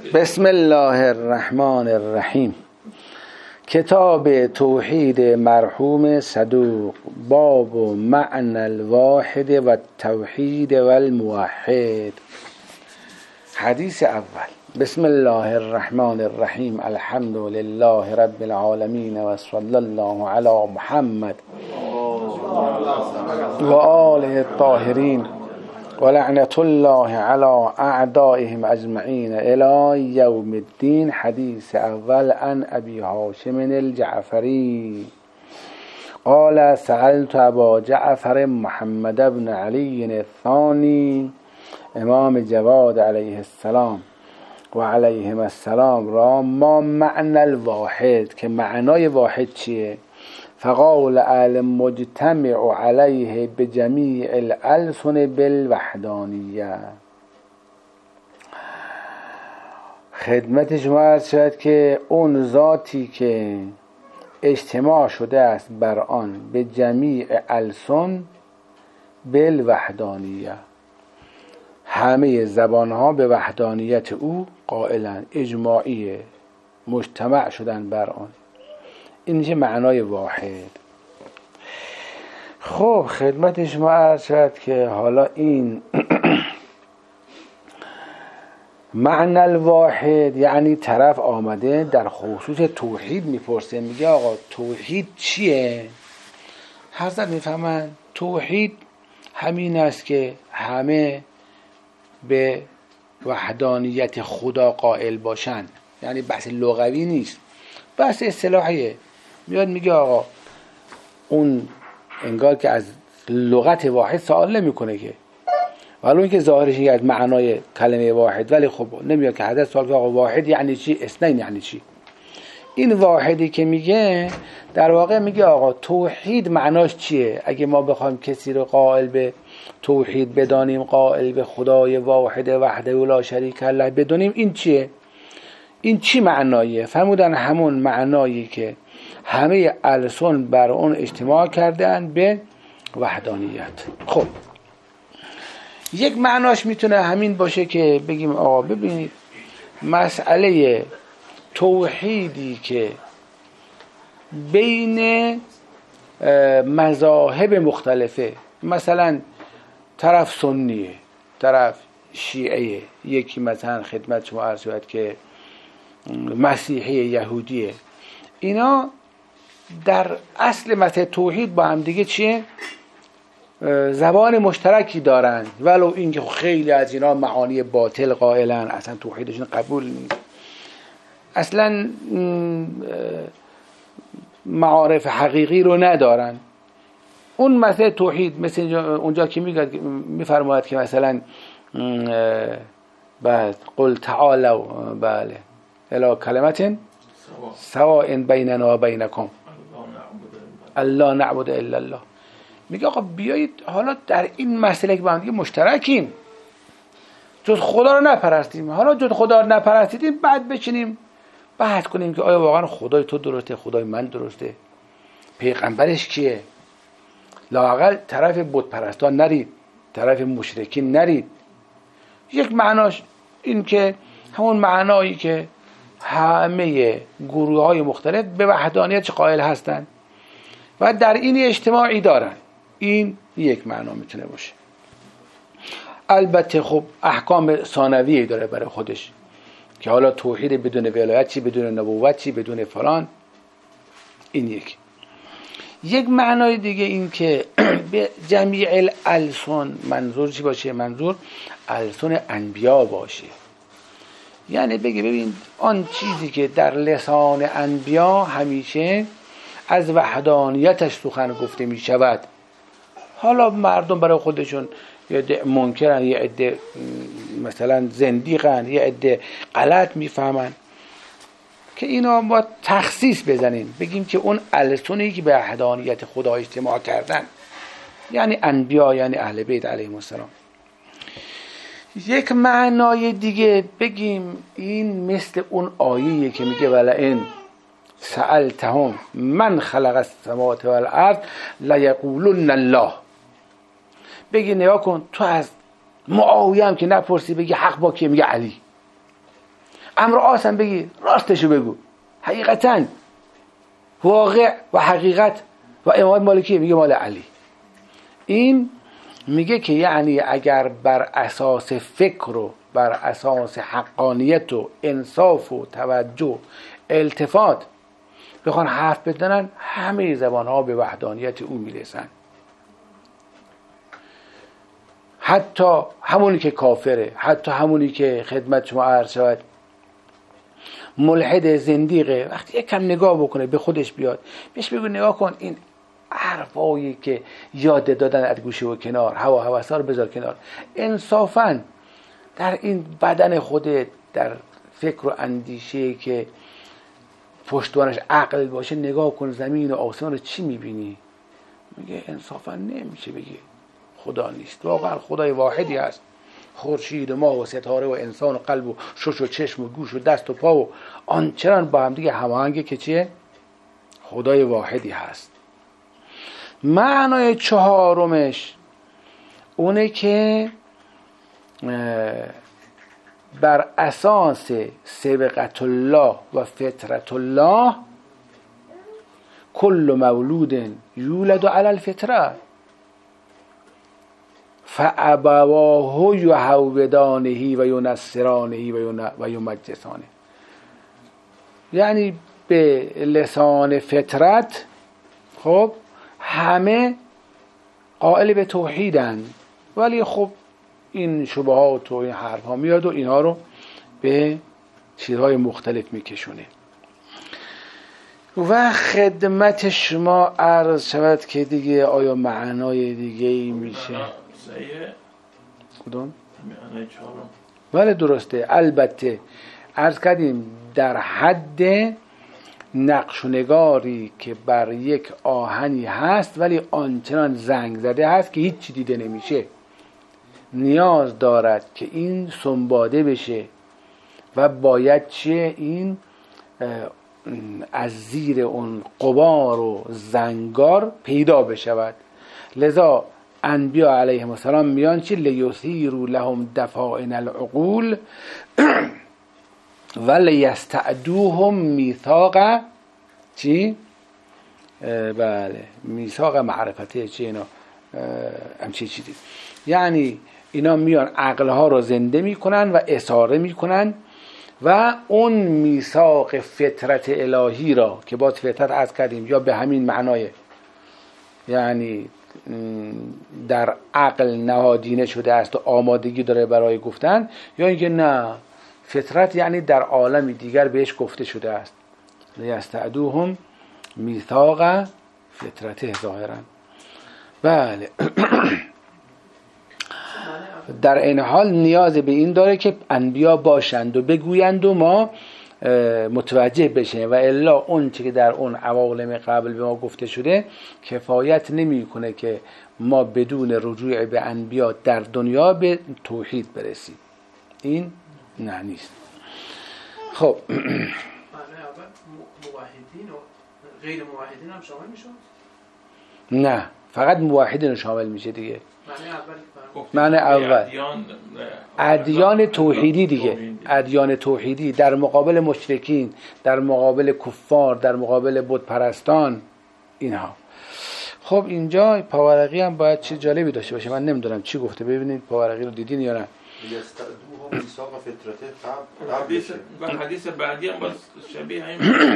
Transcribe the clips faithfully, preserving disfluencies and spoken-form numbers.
بسم الله الرحمن الرحیم. کتاب توحید مرحوم صدوق، باب معنی الواحد و توحید و الموحد. حدیث اول. بسم الله الرحمن الرحیم. الحمد لله رب العالمین و صلی الله علی محمد و آله الطاهرین و لعنت الله علی اعدائهم اجمعین الی یوم الدین. حدیث اول عن ابی هاشم الجعفری قال سألت ابا جعفر محمد بن علی الثانی امام جواد علیه السلام و علیهم السلام را ما معنی الواحد، که معنای واحد چیه؟ فقال المجتمع علیه بجمیع الالسن بالوحدانیه. خدمت شما عرض شد که اون ذاتی که اجتماع شده است بر آن به جمیع السن بالوحدانیه، همه زبانها به وحدانیت او قائلن، اجماعیه، مجتمع شدن بر آن. این میشه معنای واحد. خب خدمت شما عرض شد که حالا این معنی الواحد یعنی طرف آمده در خصوص توحید میپرسه، میگه آقا توحید چیه؟ حضرت میفهمن توحید همین است که همه به وحدانیت خدا قائل باشن. یعنی بحث لغوی نیست، بحث اصطلاحیه. میاد میگه آقا اون انگار که از لغت واحد سوال نمیکنه که، ولی اون که ظاهرش از معنای کلمه واحد، ولی خب نمیاد که حضرت سوال که آقا واحد یعنی چی، اثنین یعنی چی. این واحدی که میگه در واقع میگه آقا توحید معناش چیه؟ اگه ما بخوایم کسی رو قائل به توحید بدانیم، قائل به خدای واحد وحده و لا شریک له بدونیم، این چیه؟ این چی معناییه؟ فرمودن همون معنایی که همه السن بر اون اجتماع کردن به وحدانیت. خب یک معناش میتونه همین باشه که بگیم آقا ببینید مسئله توحیدی که بین مذاهب مختلفه، مثلا طرف سنیه، طرف شیعه، یکی مثلا خدمت شما عرض شد که مسیحی، یهودیه، اینا در اصل مثل توحید با هم دیگه چیه؟ زبان مشترکی دارن، ولو اینکه خیلی از اینا معانی باطل قائلن، اصلا توحیدشون قبول نیست، اصلا معارف حقیقی رو ندارن. اون مثل توحید مثل اونجا که میگه میفرماید که مثلا بعد قل تعالوا بله الی کلمت سواء بیننا و بینکم الله نعبد الا الله. میگه آقا بیایید حالا در این مسئله که با هم دیگه مشترکیم، جز خدا رو نپرستیم، حالا جز خدا رو نپرستیدیم بعد بچینیم بحث کنیم که آیا واقعا خدای تو درسته، خدای من درسته، پیغمبرش کیه. لااقل طرف بت پرستان نرید، طرف مشرکین نرید. یک معناش این که همون معنایی که همه گروه های مختلف به وحدانیت قائل هستند و در این اجتماعی دارن، این یک معنا میتونه باشه. البته خب احکام ثانویه داره برای خودش که حالا توحید بدون ولایت چی، بدون نبوت چی، بدون فلان. این یک یک معنای دیگه این که به جمیع الالسن منظور چی باشه؟ منظور السن انبیا باشه. یعنی بگی ببین آن چیزی که در لسان انبیا همیشه از وحدانیتش سخن گفته می شود، حالا مردم برای خودشون یه عده منکرن، یه عده مثلا زندیقن، یه عده غلط میفهمن، که اینا با تخصیص بزنیم بگیم که اون السنی که به وحدانیت خدا اجتماع کردن یعنی انبیا، یعنی اهل بیت علیهم السلام. یک معنای دیگه بگیم این مثل اون آیه‌ای که میگه ولئن سألتهم من خلق السماوات والارض لیقولن الله. بگی نگاه کن تو از معاویه هم که نپرسی بگی حق با کیه، میگه علی. امر آسم بگی، راستشو بگو. حقیقتا واقع و حقیقت و امامت مالکی میگه مال علی. این میگه که یعنی اگر بر اساس فکر و بر اساس حقانیت و انصاف و توجه التفات بخوان حرف بزنن، همه زبان ها به وحدانیت او میرسن. حتی همونی که کافره، حتی همونی که خدمت شما عرض شود ملحد زندیقه، وقتی یک کم نگاه بکنه به خودش بیاد، بهش بگو نگاه کن این حرفایی که یاد دادن از گوشه و کنار، هوا هوسا رو بذار کنار، انصافاً در این بدن خودت، در فکر و اندیشه که پشتوانش عقل باشه نگاه کن، زمین و آسمان رو چی میبینی؟ میگه انصافاً نمیشه بگی خدا نیست. واقعا خدای واحدی هست، خورشید و ماه و ستاره و انسان و قلب و شش و چشم و گوش و دست و پا و آنچنان با هم دیگه هماهنگه که چیه؟ خدای واحدی هست. معنای چهارمش اونه که بر اساس سبقت الله و فطرت الله کل مولود یولد علی الفطره فابواه یهودانه و ینصرانه و یمجسانه. یعنی به لسان فطرت خب همه قائل به توحیدن، ولی خب این شبهات و این حرف ها میاد و اینها رو به چیزهای مختلف میکشونه. و خدمت شما عرض شود که دیگه آیا معنای دیگه ای میشه؟ کدوم؟ معنای چهارم. ولی درسته. البته عرض کردیم در حد نقش و نگاری که بر یک آهنی هست ولی آنچنان زنگ زده هست که هیچ چی دیده نمیشه، نیاز دارد که این سنباده بشه و باید چیه این از زیر اون غبار و زنگار پیدا بشود. لذا انبیا علیهم السلام میان چی؟ لیثیروا لهم دفائن العقول و لیستعدوهم میثاق چی؟ بله میثاق معرفته چی اینا همچی چیزی. یعنی اینا میان عقلها رو زنده میکنن و اثاره میکنن و اون میثاق فطرت الهی را که باز فطرت عرض کردیم یا به همین معنای یعنی در عقل نهادینه شده است و آمادگی داره برای گفتن، یا اینکه نه فطرت یعنی در عالم دیگر بهش گفته شده است. لیستعدوهم میثاق فطرته ظاهرا. بله در این حال نیاز به این داره که انبیا باشند و بگویند و ما متوجه بشیم، و الا اون چی که در اون عوالم قبل به ما گفته شده کفایت نمی کنه که ما بدون رجوع به انبیا در دنیا به توحید برسیم. این نه نیست. خب موحدین و غیر موحدین هم شامل میشن؟ نه فقط موحدین شامل میشه دیگه. معنی اول معنی اول ادیان توحیدی دیگه، ادیان توحیدی در مقابل مشرکین، در مقابل کفار، در مقابل بت پرستان اینها. خب اینجا پاورقی هم باید چه جالبی داشته باشه، من نمیدونم چی گفته، ببینید پاورقی رو دیدین یا نه؟ حدیث بعدی هم باز شبیه همین.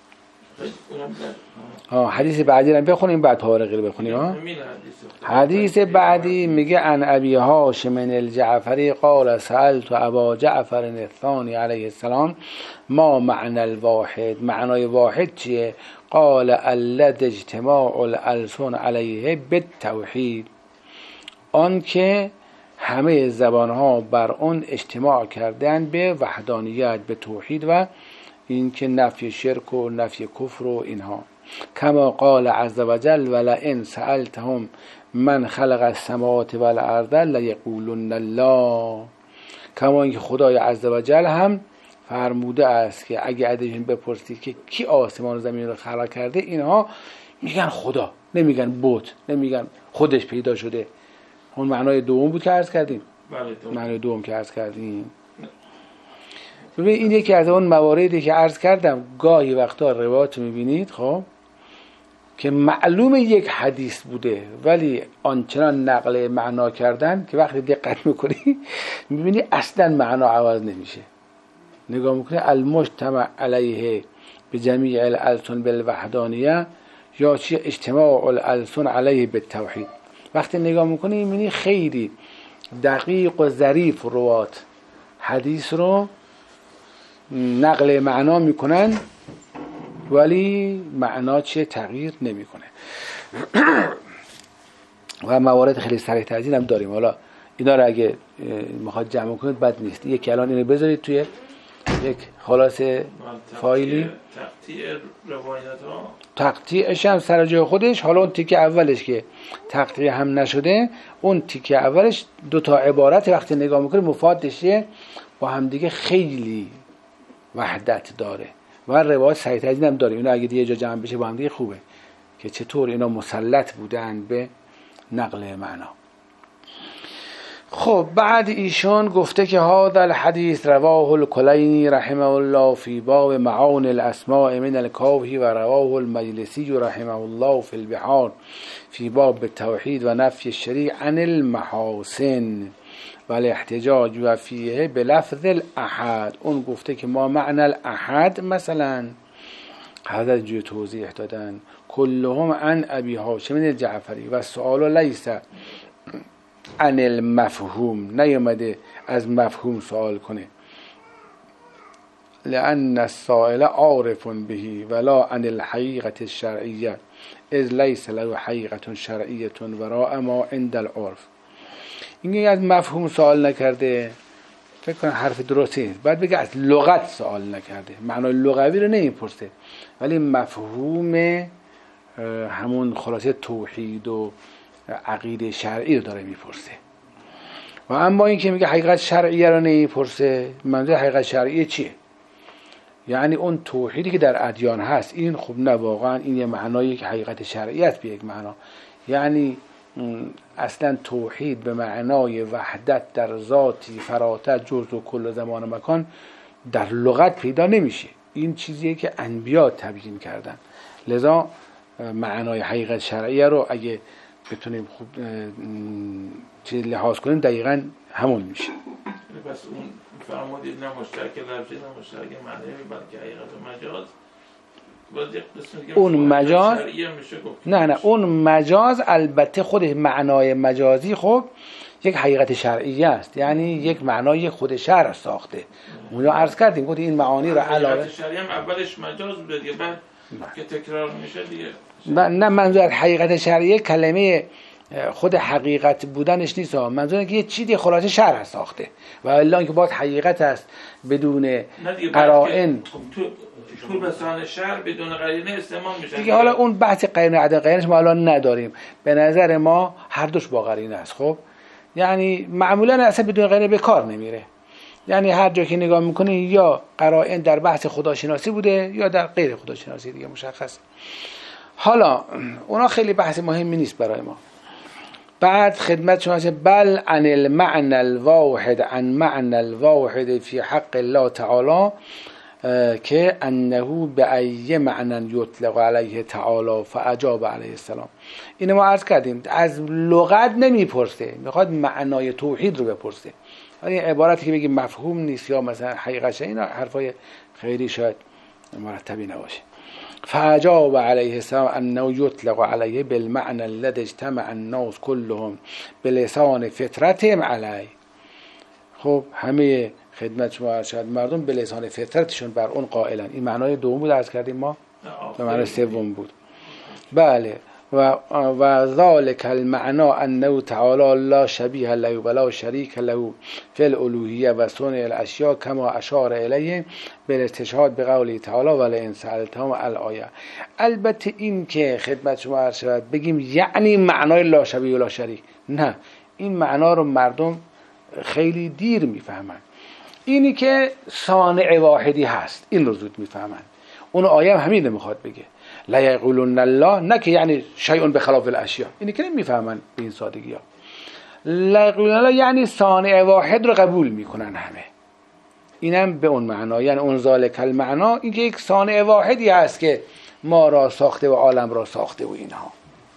ها حدیث بعدی رو بخونیم بعد پاورقی رو بخونیم. ها حدیث بعدی میگه عن ابی هاشم الجعفری قال سألت ابا جعفر الثانی علیه السلام ما معنی الواحد، معنای واحد چیه؟ قال الذی اجتماع الالسن علیه بالتوحید، آن که همه زبانها بر اون اجتماع کردن به وحدانیت، به توحید و این که نفی شرک و نفی کفر و اینها. کما قال عز وجل ولئن سألتهم من خلق السماوات والارض لیقولن الله، کما اینکه خدای عز وجل هم فرموده است که اگه ازشون بپرسی که کی آسمان و زمین رو خلق کرده، اینها میگن خدا، نمیگن بت، نمیگن خودش پیدا شده. اون معنای دوم بود که عرض کردیم. بله دوم. معنای دوم که عرض کردیم. ببین این یکی از اون مواردی که عرض کردم، گاهی وقتا روایات میبینید خب که معلوم یک حدیث بوده ولی آنچنان نقل معنا کردن که وقتی دقت میکنی میبینی اصلا معنا عوض نمیشه. نگاه میکنی المجتمع علیه به جمیع الالسن بالوحدانیه یا چی اجتماع الالسن علیه بالتوحید. وقتی نگاه میکنی میبینی خیلی دقیق و ظریف روات حدیث رو نقل معنا میکنن ولی معنا چه تغییر نمیکنه. و موارد خیلی صریح تر از این هم داریم. حالا اینا رو اگه میخواد جمع کنید بد نیست. یکی الان اینو بذارید توی یک خلاصه فایلی. تقطیع روایت ها تقطیعش هم سر جای خودش. حالا اون تیکه اولش که تقطیع هم نشده، اون تیکه اولش دو تا عبارت وقتی نگاه میکنه مفادشه با هم دیگه خیلی وحدت داره و روایت صحیح تر هم داره. اینا اگه یه جا جمع بشه با هم دیگه خوبه که چطور اینا مسلط بودن به نقل معنا. خب بعد ایشون گفته که هذا الحدیث رواه الکلینی رحمه الله فی باب معان الاسماء من الکافی و رواه المجلسی رحمه الله فی البحار فی باب التوحید و نفی الشریع عن المحاسن و الاحتجاج و فیه بلفظ الاحد. اون گفته که ما معنی الاحد مثلا حضرت جوی توضیح دادن کلهم عن ابی هاشم الجعفری و سؤال لیس عن المفهوم، نیامده از مفهوم سوال کنه، لأن السائل عارف به ولا عن الحقیقة الشرعیه اذ لیس له حقیقة شرعیه وراء ما عند العرف. این از مفهوم سوال نکرده، فکر کنم حرف درستی نیست. بعد بگه از لغت سوال نکرده، معنای لغوی رو نمیپرسه ولی مفهوم همون خلاصه توحید و عقیده شرعی رو داره میپرسه. و اما این که میگه حقیقت شرعیه رو نمیپرسه، منظور حقیقت شرعیه چیه؟ یعنی اون توحیدی که در ادیان هست. این خب نه، واقعا این یه معنایی که حقیقت شرعیه است به یک معنا. یعنی اصلا توحید به معنای وحدت در ذاتی فراتر جزء و کل زمان و مکان در لغت پیدا نمیشه. این چیزیه که انبیا تبیین کردن. لذا معنای حقیقت شرعیه رو اگه بتونیم خوب چیز لحاظ کنیم دقیقاً همون میشه. بس اون فرمودید نه مشترک لفظی نه مشترک معنی، بلکه حقیقت مجاز. اون مجاز نه نه اون مجاز البته خود معنای مجازی خب یک حقیقت شرعیه است، یعنی یک معنای خود شرع ساخته. اونجا عرض کردیم گفتیم این معانی رو علاوه حقیقت شرعیه هم اولش مجاز بوده دیگه، بعد که تکرار میشه دیگه نه. منظور حقیقت شرعیه کلمه خود حقیقت بودنش نیست، منظور اینه که یه چیزی خلاصه شرع ساخته و الا اینکه باید حقیقت است بدون قرائن. طول بسان شرع بدون قرینه استعمال میشه دیگه. حالا اون بحث قرینه عدم قرینش ما الان نداریم، به نظر ما هر دوش با قرینه است. خب یعنی معمولا اصلا بدون قرینه به کار نمیره. یعنی هر جا که نگاه میکنی یا قرائن در بحث خداشناسی بوده یا در غیر خداشناسی، دیگه مشخصه. حالا اونا خیلی بحث مهمی نیست برای ما. بعد خدمت شما هست بل عن المعنى الواحد عن معنى الواحد فی حق الله تعالی که انه به ای معنی یطلق علیه تعالی فاجاب علیه السلام. اینو ما عرض کردیم از لغت نمیپرسه، میخواد معنای توحید رو بپرسه. این عبارتی که بگیم مفهوم نیست یا مثلا حقیقت، اینا حرفای خیلی شاید مرتبی نباشه. فاجاب علیه السلام انه یطلق علیه بالمعنى الذي اجتمع الناس كلهم بلسان فطرتهم علیه. خب همه خدمت شما شاید مردم به لسان فطرتشون بر اون قائلن. این معنای دوم بود عرض کردیم ما، و معنای سوم بود. بله. و و ذلك المعنى انه تعالی لا شبیه له ولا شریک له فی الالوهیه و صنع الاشیاء کما اشار الیه بالاستشهاد بقوله تعالی ولئن سألتهم الآیه. البته این که خدمت شما عرض شد بگیم یعنی معنای لا شبیه ولا شریک، نه، این معنا رو مردم خیلی دیر میفهمن. اینی که صانع واحدی هست این رو زود میفهمن. اون آیه هم همین میخواد بگه لا یقولون الله، نه که یعنی شیء بخلاف الاشیاء. اینی که نمیفهمن به این سادگی ها. لا یقولون الله یعنی صانع واحد رو قبول میکنن همه. اینم به اون معنا، یعنی اون ذالک المعنا، این که یک صانع واحدی هست که ما را ساخته و عالم را ساخته و اینها.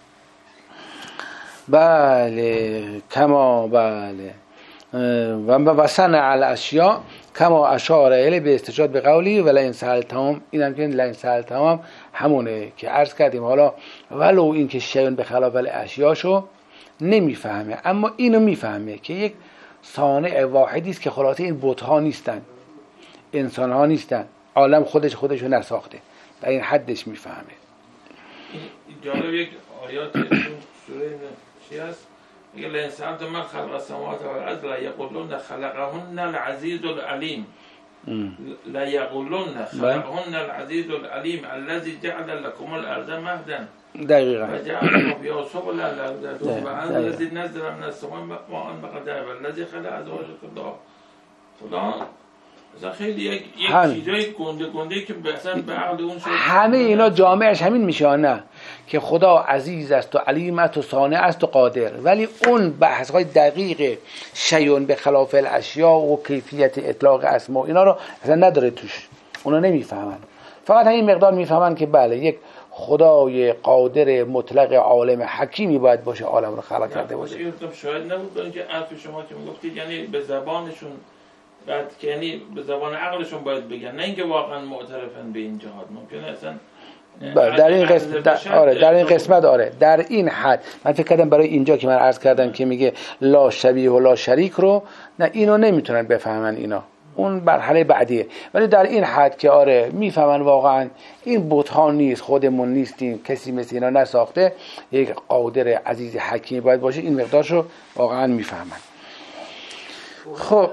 بله کما بله و و صنع الاشیاء کما اشار الیه به استشهاد به قولی و لئن سألتهم، اینم که لئن سألتهم همونه که عرض کردیم. حالا ولو این که شیء به خلاف الاشیاشو نمیفهمه، اما اینو میفهمه که یک صانع واحدی است که خلاصه این بت ها نیستن، انسان ها نیستن، عالم خودش خودشو نساخته، در این حدش میفهمه. جالب یک آیات سوره چی هست؟ میگه لئن سألتم من خلق السماوات والارض لیقولن خلقهن العزیز العلیم. لیقولن خلقهن العزیز العلیم الذی جعل لكم الارض مهدا. دقیقاً. و جعل فیها سبلا لعلکم و الذی نزل من السماء ماء بقدر والذی خلق ازواج خدا. خدا مثلا خیلی یک یک چیزای گنده گنده که مثلا به عقل اون شد. همه اینا جامعش همین میشه، نه که خدا عزیز است و علیم است و صانع است و قادر، ولی اون بحث های دقیق شیون به خلاف الاشیاء و کیفیت اطلاق اسما اینا رو اصلا نداره توش، اونا نمیفهمن. فقط همین مقدار میفهمن که بله یک خدای قادر مطلق عالم حکیمی باید باشه، عالم رو خلق کرده باشه. شاید نبود اینکه حرف شما که میگفتید یعنی به زبانشون بعد که یعنی به زبان عقلشون باید بگن، نه اینکه واقعا معترفن به این جهاد. ممکنه اصلا در این قسمت در آره در این قسمت آره در این حد من فکر کردم برای اینجا که من عرض کردم که میگه لا شبیه و لا شریک رو، نه اینو نمیتونن بفهمن، اینا اون مرحله بعدیه، ولی در این حد که آره میفهمن واقعا این بت ها نیست، خودمون نیستیم، کسی مثل اینا نساخته، یک قادر عزیز حکیم باید باشه، این مقدارشو واقعا میفهمن. خب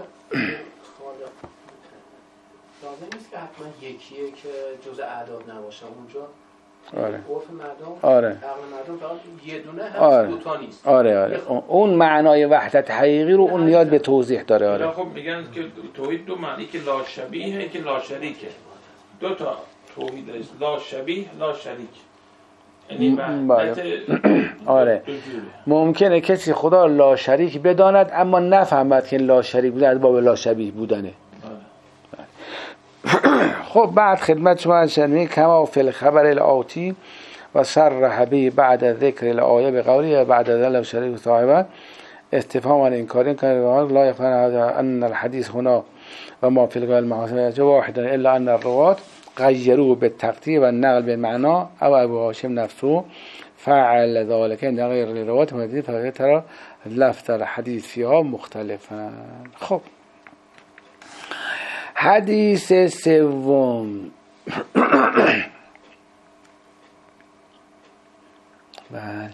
لازم نیست که حتما یکیه که جز اعداد نباشه اونجا. آره. عرف مردم، آره. عقل مردم فقط یه دونه هست، آره. دو تا نیست. آره آره. اون معنای وحدت حقیقی رو اون نیاز به توضیح داره. آره. خب میگن که توحید دو معنی که لا شبیه که لا شریکه. دو تا توحید است، لا شبیه لا شریک. یعنی آره. ممکنه کسی خدا لا شریک بداند اما نفهمد که لا شریک بودن از باب لا شبیه بودنه. خب بعد خدمت شما شنید کما فی الخبر الآتی و صرح به بعد ذکر الآیه بقوله بعد ذلك شریک صاحبه استفهام عن انکار کنه لا يفهم ان الحديث هنا و ما فی القول المحاسن واحد الا ان الروات غيروا بالتقطيع والنقل بالمعنى او ابو هاشم نفسه فعل ذلك عند غير الروات مدید فترى لفظ الحديث فيها مختلفا. خب حدیث سوم بله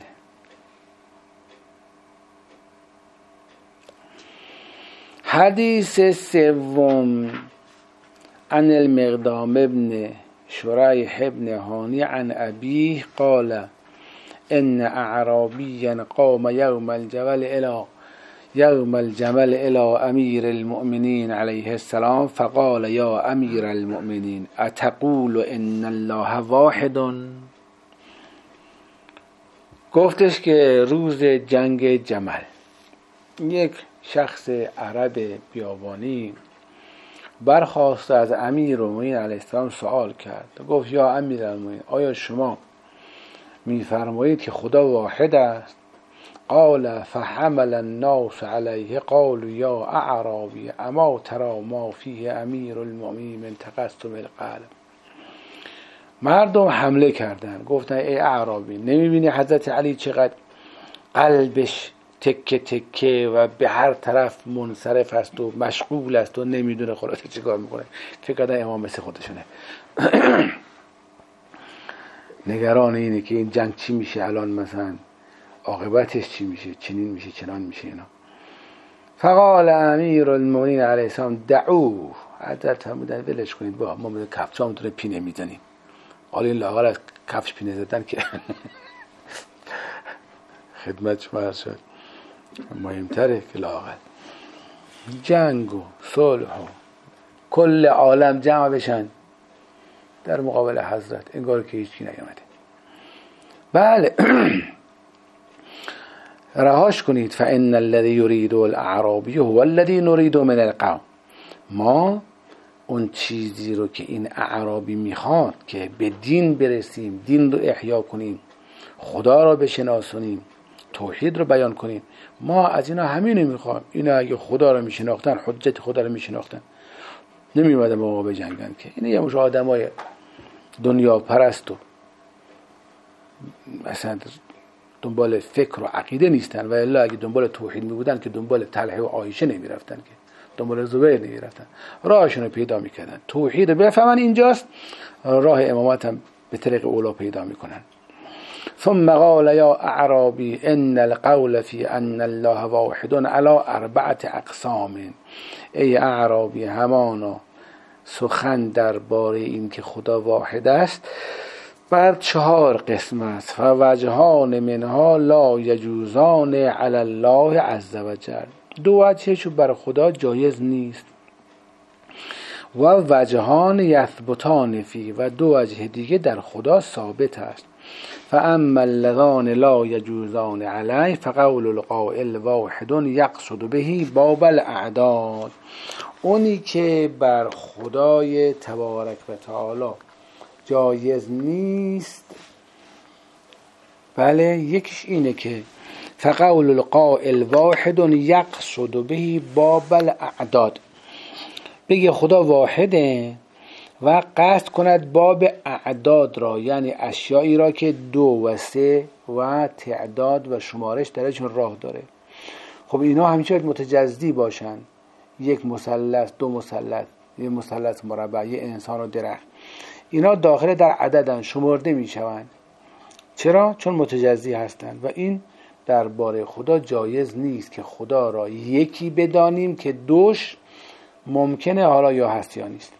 حدیث سوم عن المقدام ابن شریح ابن هانی عن ابیه قال ان اعرابیا قام یوم الجبل الى یوم الجمل الى امیر المؤمنین علیه السلام فقال یا امیر المؤمنین اتقول ان الله واحد. گفتش که روز جنگ جمل یک شخص عرب بیابانی برخواست از امیر المؤمنین علیه السلام سوال کرد، گفت یا امیر المؤمنین آیا شما میفرمایید که خدا واحد است؟ قال فحمل الناس علیه قالوا یا اعرابی اما ترى ما فیه امیر المؤمنین من تقسم القلب. مردم حمله کردن، گفتن ای اعرابی نمیبینی حضرت علی چقدر قلبش تکه تکه و به هر طرف منصرف است و مشغول است و نمیدونه خلاصه چیکار میکنه، فکر کردن امام مثل خودشونه. نگران اینه که این جنگ چی میشه الان، مثلا عاقبتش چی میشه، چنین میشه چنان میشه اینا. فقال امیر المؤمنین علیه السلام دعوه، حضرت فرمودن ولش کنید، با ما به کفشام دونه پینه میزنیم. حالا این لاغر از کفش پینه زدن که خدمت شما شد مهمتره که لاغر جنگ و صلح و کل عالم جمع بشن در مقابل حضرت، انگار که هیچ کی نیامده. بله رهاش کنید. فان الذي يريد الاعرابي هو الذي نريد من القوم. ما اون چیزی رو که این اعرابی میخواد که به دین برسیم، دین رو احیا کنیم، خدا رو بشناسونیم، توحید رو بیان کنیم، ما از اینا همینو میخوام. اینا اگه خدا رو میشناختن، حجت خدا رو میشناختن، نمیومدن با ما بجنگن که. اینا یه مش آدمای دنیا پرست و مثلا دنبال فکر و عقیده نیستن، و الا اگه دنبال توحید میبودن که دنبال طلحه و عایشه نمیرفتن، که دنبال زبیر نمیرفتن، راهشون رو پیدا میکردن. توحید رو بفهمن اینجاست، راه امامت هم به طریق اولا پیدا میکنن. ثم قال یا اعرابی ان القول فی ان الله واحد علی اربعه اقسام. ای اعرابی، همانا سخن درباره این که خدا واحد است بر چهار قسم است. فوجهان منها لا یجوزان علی الله عز وجل. دو وجهش بر خدا جایز نیست. و وجهان یثبتان فی، و دو وجه دیگه در خدا ثابت است. فاما اللذان لا یجوزان علیه فقول القائل واحد یقصد به باب الاعداد. اونی که بر خدای تبارک و تعالی جایز نیست، بله، یکیش اینه که فقول القائل واحد یقصد به باب الاعداد، بگه خدا واحده و قصد کند باب اعداد را، یعنی اشیایی را که دو و سه و تعداد و شمارش درشون راه داره. خب اینا همیشه متجزی باشن، یک مثلث، دو مثلث، یک مثلث مربع، یک انسان و درخت، اینا داخل در عددن، شمرده میشوند. چرا؟ چون متجزی هستند. و این درباره خدا جایز نیست که خدا را یکی بدانیم که دوش ممکنه حالا یا هست یا نیست.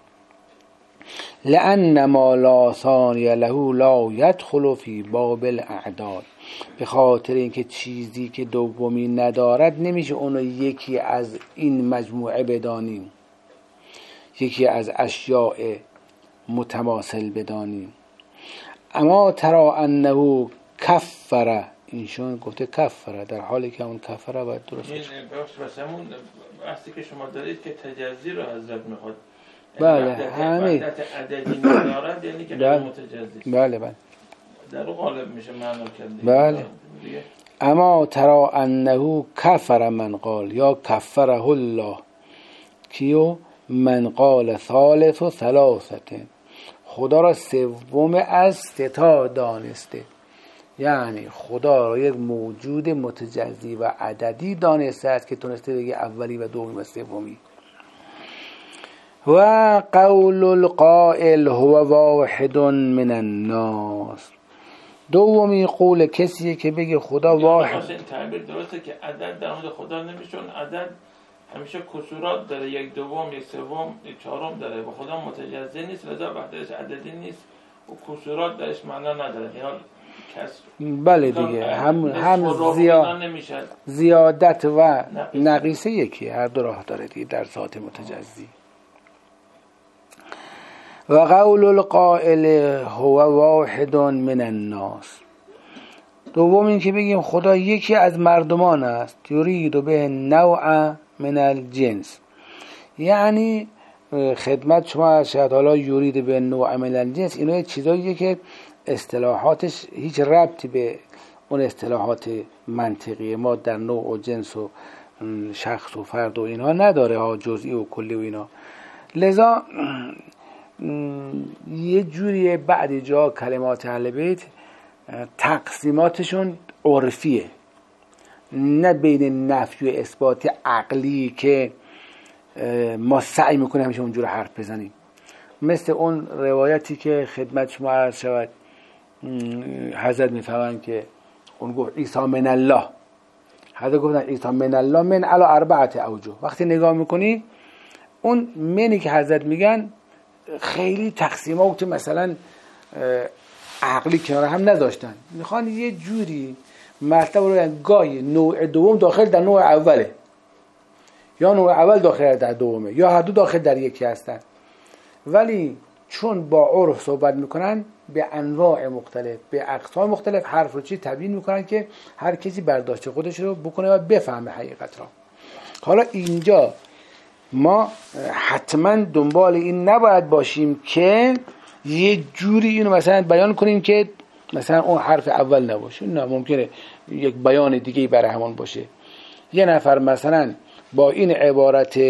لأن ما لا ثانی له لا يدخل فی باب الاعداد. به خاطر اینکه چیزی که دومی ندارد نمیشه اونو یکی از این مجموعه بدانیم، یکی از اشیاء متماثل بدانیم. اما ترا انه کفر، اینشون گفته کفر، در حالی که اون کفر باید درست باشه. این بخش همون بحثی که شما دارید که تجزی رو حضرت میخواد. بله، همه وحدت عددی ندارد، یعنی که غیر متجزی. بله بله. در اون غالب میشه معنا کرد. بله. اما ترا انه کفر من قال یا کفره الله، کیو؟ من قال ثالث و ثلاثه، خدا را سوم از سه تا دانسته، یعنی خدا را یک موجود متجزی و عددی دانسته است که تونسته بگه اولی و دومی و سومی. و قول القائل هو واحد من الناس. دومی قول کسیه که بگه خدا واحد. این تعبیر درسته که عدد در مورد خدا نمیشه، عدد همیشه کسورات داره، یک دوم، یک سوم، یک چهارم داره. با خدا متجزی نیست، لذا وحدتش عددی نیست و کسورات درش معنا نداره. اینا کسر. بله دیگه، هم هم زیاد زیادت و نقیصه یکی، هر دو راه داره دیگه در ذات متجزی. و قول القائل هو واحد من الناس. دوم این که بگیم خدا یکی از مردمان است، یرید به نوع من الجنس، یعنی خدمت شما شاید حالا یرید به نوع من الجنس، اینا چیزاییه که اصطلاحاتش هیچ ربطی به اون اصطلاحات منطقی ما در نوع و جنس و شخص و فرد و اینها نداره ها، جزئی و کلی و اینا. لذا یه جوری بعد جا کلمات اهل بیت تقسیماتشون عرفیه، نه بین نفی و اثبات عقلی که ما سعی میکنیم همیشه اونجور حرف بزنیم. مثل اون روایتی که خدمت شما عرض شود، حضرت میفهمن که اون گفت عیسی من الله، حضرت گفتن عیسی من الله من علی اربعه اوجه. وقتی نگاه میکنی اون منی که حضرت میگن خیلی تقسیمات مثلا عقلی کنار هم نداشتن، میخوان یه جوری مطلب رو بگن گاهی نوع دوم داخل در نوع اوله، یا نوع اول داخل در دومه، یا هر دو داخل در یکی هستن. ولی چون با عرف صحبت میکنن به انواع مختلف، به اقسام مختلف حرف رو چی تبیین میکنن که هر کسی برداشت خودش رو بکنه و بفهمه حقیقت را. حالا اینجا ما حتما دنبال این نباید باشیم که یه جوری اینو مثلا بیان کنیم که مثلا اون حرف اول نباشه. نه، ممکنه یک بیان دیگه برای همون باشه. یه نفر مثلا با این عبارت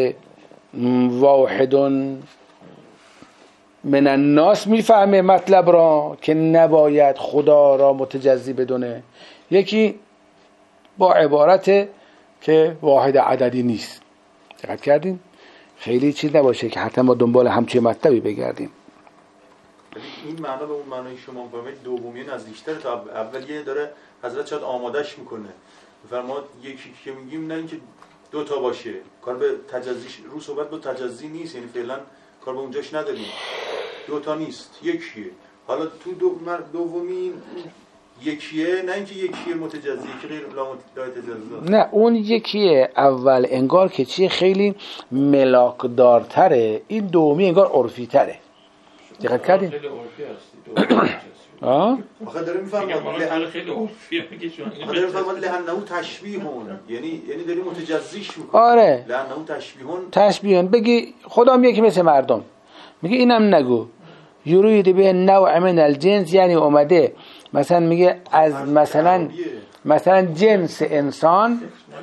واحدون من الناس میفهمه مطلب را که نباید خدا را متجزی بدونه، یکی با عبارت که واحد عددی نیست. دقت کردین؟ خیلی چیز نباشه که حتی ما دنبال همچین مطلبی بگردیم. این معنا به اون معنای شما به دومی نزدیکتر تا اولیه داره حضرت شاید آمادهش میکنه. فرماد یکی که میگیم نه اینکه دو تا باشه، کار به تجزیش رو صحبت به تجزی نیست، یعنی فعلا کار به اونجاش نداریم. دو تا نیست، یکیه. حالا تو دو دومی یکیه، نه اینکه یکیه متجزی که غیر لا تجزا. نه، اون یکیه اول انگار که چیه خیلی ملاکدارتره، این دومی انگار عرفی تره. دقت کردین؟ خیلی عرفی هستی. آه؟ آخه داره میفهمه خیلی عرفیه میگه شما. آخه داره میفهمه لهنهو تشبیهون، یعنی یعنی داری متجزیش میکنه. آره. لهنهو تشبیهون. تشبیهون بگی خدا هم یکی مثل مردم. میگه اینم نگو. یرید به نوع من الجنس، یعنی اومده مثلا میگه از مثلا مثلا جنس انسان،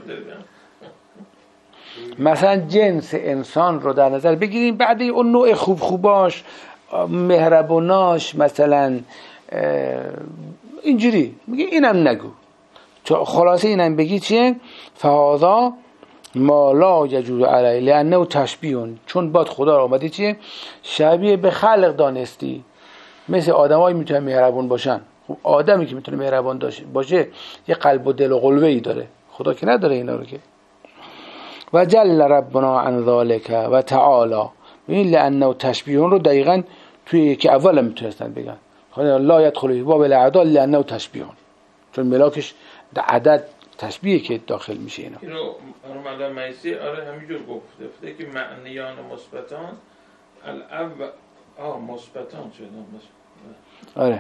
مثلا جنس انسان رو در نظر بگیریم، بعد اون نوع خوب خوباش مهربوناش مثلا اینجوری میگه اینم نگو. خلاصه اینم بگی چیه؟ فهذا ما لا یجوز علیه لانه تشبیهون، چون باد خدا رو آمده چیه؟ شبیه به خلق دانستی. مثل آدمایی میتونن مهربون باشن. خب آدمی که میتونه مهربان باشه یه قلب و دل و قلبه‌ای داره، خدا که نداره اینا رو که. و جل ربنا عن ذلك و تعالی، این لانه تشبیهون رو دقیقاً توی که اول میتونستن بگن خدا لا یدخل باب الاعداد لانه تشبیهون، چون ملاکش در عدد تشبیه که داخل میشه. اینا اینو رو ملای مجسی آره همینجور گفته گفته که معنیان مثبتان الاول آه مثبتان شده. آره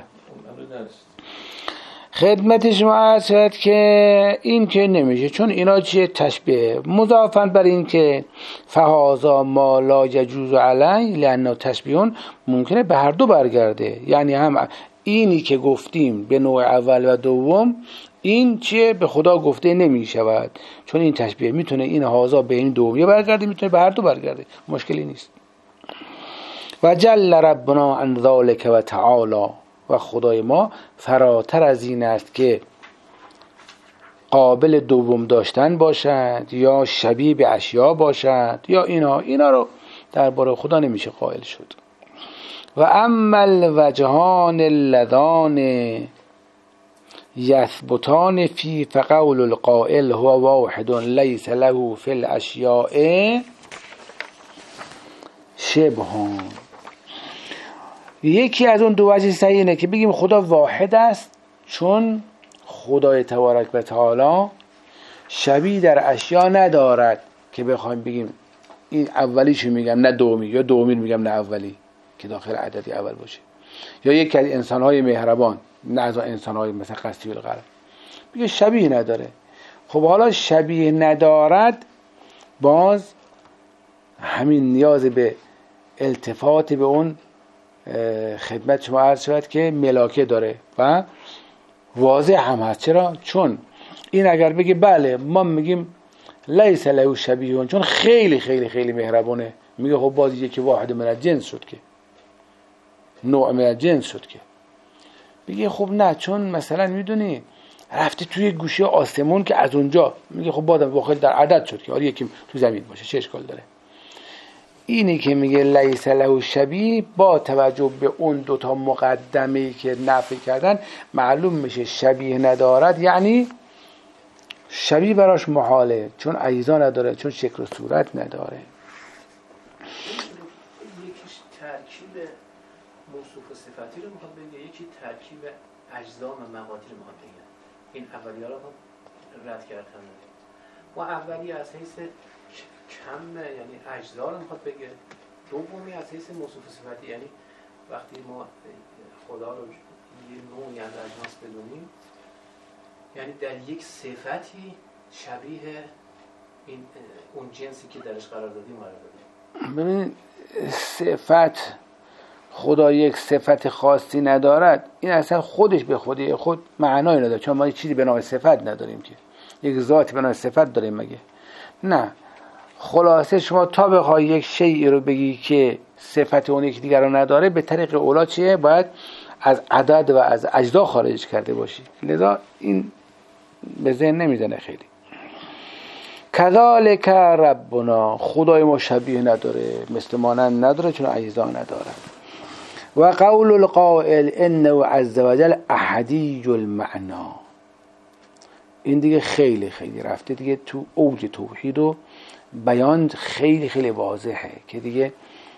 خدمت شما عرض شد که این که نمیشه، چون اینا چیه؟ تشبیه. مضافاً بر این که فهذا ما لا یجوز علیه لانه تشبیهون ممکنه به هر دو برگرده، یعنی هم اینی که گفتیم به نوع اول و دوم این چیه؟ به خدا گفته نمی شود، چون این تشبیه میتونه این هازا به این دومیه برگرده، میتونه به هر دو برگرده، مشکلی نیست. و جل ربنا عن ذلك و تعالی، و خدای ما فراتر از این است که قابل دوم داشتن باشد یا شبیه به اشیا باشد یا اینا اینا رو درباره خدا نمیشه قائل شد. و اما الوجهان اللذان یثبتان فی فقول القائل هو واحد لیس له فی الاشیاء شبهان. یکی از اون دو وجه صحیح اینه که بگیم خدا واحد است چون خدای تبارک و تعالی شبیه در اشیا ندارد که بخوایم بگیم این اولیشو میگم نه دومی، یا دومی میگم نه اولی که داخل عددی اول باشه، یا یکی از انسانهای مهربان نه از انسانهای مثلا قصی بالغرب بگه شبیه نداره. خب حالا شبیه ندارد، باز همین نیاز به التفات به اون خدمت شما عرض شد که ملاکه داره و واضح هم هست. چرا؟ چون این اگر بگه بله ما میگیم لیس له شبیهون چون خیلی خیلی خیلی مهربونه، میگه خب باز یکی واحد من الجنس شد که نوع من الجنس شد که بگه خب نه چون مثلا میدونی رفته توی گوشه آسمون که از اونجا، میگه خب بعدم واقعا در عدد شد که آره یکی تو زمین باشه چه اشکال داره. اینی که میگه لیس له شبیه با توجه به اون دوتا مقدمه‌ای که نفی کردن معلوم میشه شبیه ندارد، یعنی شبیه براش محاله چون اجزا نداره، چون شکل و صورت نداره. یکیش ترکیب موصوف و صفتی رو میخواد بگه، یکی ترکیب اجزا و مقادیر رو میخواد بگه. این اولیه رو رد کردن و اولی از حیث کم یعنی اجزا رو میخواد بگه، دومی از حیث موصوف صفتی یعنی وقتی ما خدا رو یه نوعی از اجناس بدونیم یعنی در یک صفتی شبیه این اون جنسی که درش قرار دادیم قرار دادیم. ببین صفت خدا یک صفت خاصی ندارد، این اصلا خودش به خودی خود معنایی نداره، چون ما چیزی به نام صفت نداریم که یک ذاتی به نام صفت داریم مگه؟ نه. خلاصه شما تا بخوای یک شیئی رو بگی که صفت اون یک دیگر رو نداره، به طریق اولا چیه؟ باید از عدد و از اجزا خارج کرده باشی، لذا این به ذهن نمیزنه خیلی. کذالک ربنا، خدای ما شبیه نداره، مثل مانند نداره، چون اجزا نداره. و قول القائل انه عز وجل احدی المعنا، این دیگه خیلی خیلی رفته دیگه تو اوج توحید و بیان، خیلی خیلی واضحه که دیگه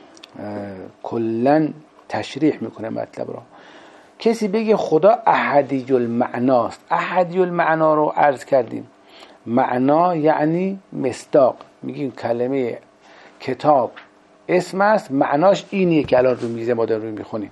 کلن تشریح میکنه مطلب را. کسی بگه خدا احدی المعناست، احدی المعنا رو عرض کردیم، معنا یعنی مصداق، میگیم کلمه کتاب اسم است، معناش اینیه که الان رو میزه ما داریم رو میخونیم،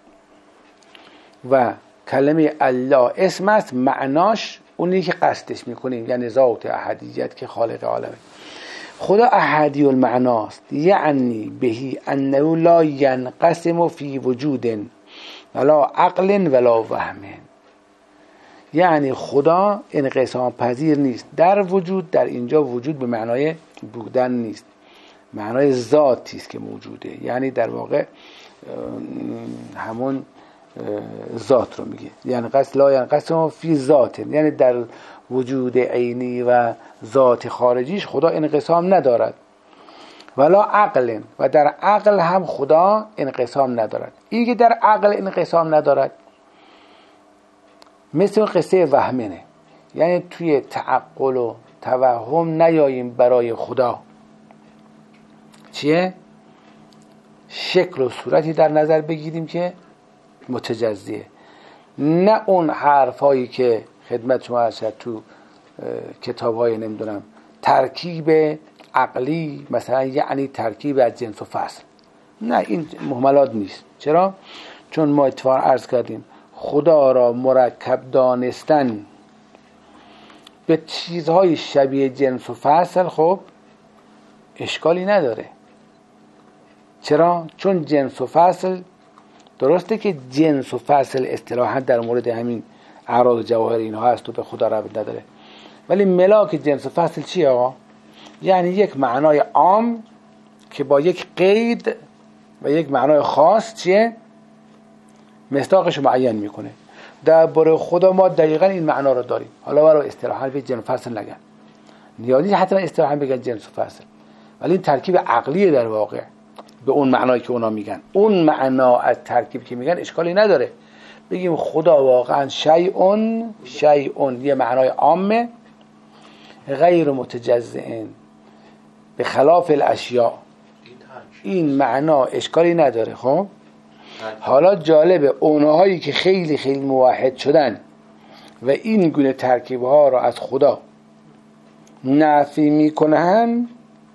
و کلمه الله اسم است، معناش اونی که قصدش میکنیم، یعنی ذات احدیت که خالق عالمه. خدا احدی المعناست، یعنی بهی انه لا ینقسم فی وجود ولا عقل ولا وهم، یعنی خدا انقسام پذیر نیست در وجود، در اینجا وجود به معنای بودن نیست، معنای ذاتی است که موجوده، یعنی در واقع همون ذات رو میگه. یعنی قصد لا ینقسم فی ذات، یعنی در وجود عینی و ذات خارجیش خدا انقسام ندارد. ولا عقل، و در عقل هم خدا انقسام ندارد. این که در عقل انقسام ندارد مثل قصه وهمنه، یعنی توی تعقل و توهم نیاییم برای خدا. چیه؟ شکل و صورتی در نظر بگیریم که متجزیه، نه اون حرفایی که خدمت شما هست تو کتاب‌های نمیدونم ترکیب عقلی مثلا، یعنی ترکیب از جنس و فصل، نه این مهملات نیست. چرا؟ چون ما اتفاقا عرض کردیم خدا را مرکب دانستن به چیزهای شبیه جنس و فصل خب اشکالی نداره. چرا؟ چون جنس و فصل، درسته که جنس و فصل اصطلاحاً در مورد همین اعراض جواهر اینها هست و به خدا ربط نداره، ولی ملاک جنس و فصل چیه آقا؟ یعنی یک معنای عام که با یک قید و یک معنای خاص چیه؟ مصداقش معین میکنه. در باره خدا ما دقیقاً این معنا رو داریم. حالا برای اصطلاحاً به جنس و فصل نگن، نیازی حتما اصطلاحاً بگن جنس و فصل، ولی این ترکیب عقلیه در واقع به اون معنایی که اونا میگن. اون معنا از ترکیب که میگن اشکالی نداره. بگیم خدا واقعا شیئون شیئون یه معنای عامه غیر متجزئن به خلاف الاشیاء، این معنا اشکالی نداره. خب حالا جالبه اونهایی که خیلی خیلی موحد شدن و این گونه ترکیب ها را از خدا نفی میکنن،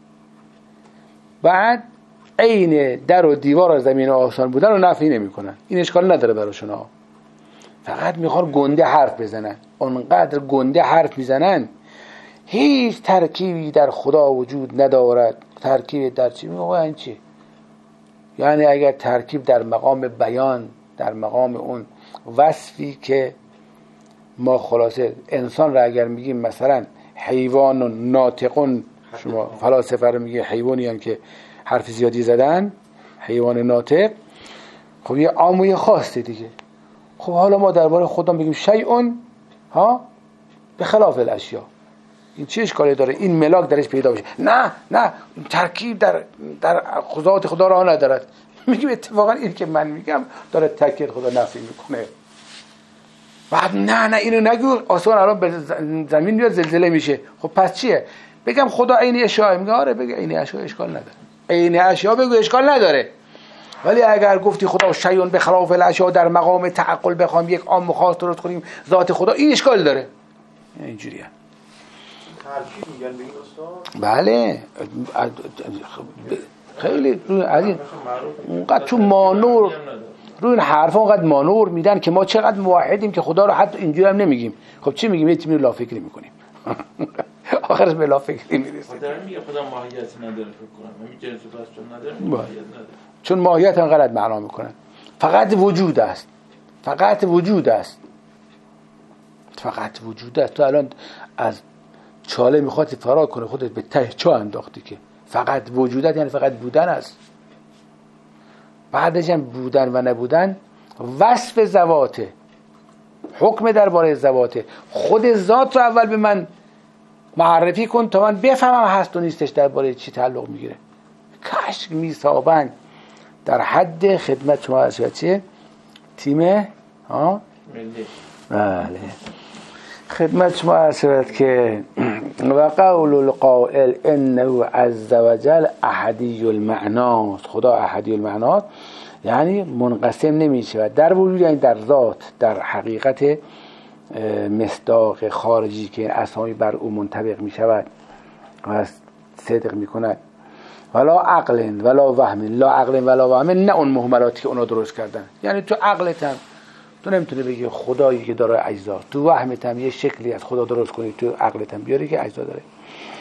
بعد عین در و دیوار و زمین و آسمان بودن رو نفی نمیکنن. این اشکال نداره براشون ها، فقط میخوان گنده حرف بزنن. اونقدر گنده حرف میزنن هیچ ترکیبی در خدا وجود ندارد. ترکیب در چی؟ میگه این چی؟ یعنی اگر ترکیب در مقام بیان، در مقام اون وصفی که ما خلاصه انسان را اگر میگیم مثلا حیوان و ناطقون، شما فلاسفه رو میگه حیوانی هم که حرف زیادی زدن، حیوان ناطق، خب یه عاموی خاصه دیگه. خب حالا ما درباره خدا بگیم شیئون ها به خلاف الاشیا، این چه اشکالی داره؟ این ملاک درش پیدا بشه. نه نه ترکیب در در ذات خدا را ندارد. میگیم اتفاقا این که من میگم داره ترکیب خدا نفی میکنه. بعد نه نه اینو نگو، آسمان الان به زمین میاد زلزله میشه. خب پس چیه؟ بگم خدا عین اشیاء، میگه آره بگو عین اشیاء، اشکال نداره. عین اشیاء بگو اشکال نداره. ولی اگر گفتی خدا شیئون به خلاف الاشیاء در مقام تعقل بخوام یک عام خاص درست کنیم ذات خدا، این اشکال داره. اینجوریه. ترکیب میگن به این استاد؟ بله خیلی روی از این اونقدر تو مانور روی این حرفا اونقدر مانور میدن که ما چقدر موحدیم که خدا رو حتی اینجوری هم نمیگیم. خب چی میگیم؟ یه چیزی لا فکری میکنیم. آخرش به لا فکری میرسه. خدا میگه خدا ماهیت نداره فکر کنم، همین جنس پس چون نداره ماهیت نداره، چون ماهیت هم غلط معنا میکنن. فقط وجود است، فقط وجود است، فقط وجود است. تو الان از چاله میخواد فرار کنه خودت به ته چاه انداختی که فقط وجودت یعنی فقط بودن است. بعدش هم بودن و نبودن وصف ذواته، حکم درباره ذواته. خود ذات رو اول به من معرفی کن تا من بفهمم هست و نیستش درباره چی تعلق میگیره. کشک میسابن در حد خدمت شما از چیه؟ تیم ها؟ بله خدمت شما از که و قول القائل انه عز وجل احدی المعناست. خدا احدی المعناست یعنی منقسم نمیشه در وجود، یعنی در ذات، در حقیقت مصداق خارجی که این اسامی بر او منطبق می شود و صدق می کند. ولا عقل ولا وهم، لا عقل ولا وهم، نه اون مهملاتی که اونا درست کردن. یعنی تو عقلت هم تو نمیتونی بگی خدایی که داره اجزا، تو وهمت هم یه شکلی از خدا درست کنی تو عقلت هم بیاری که اجزا داره.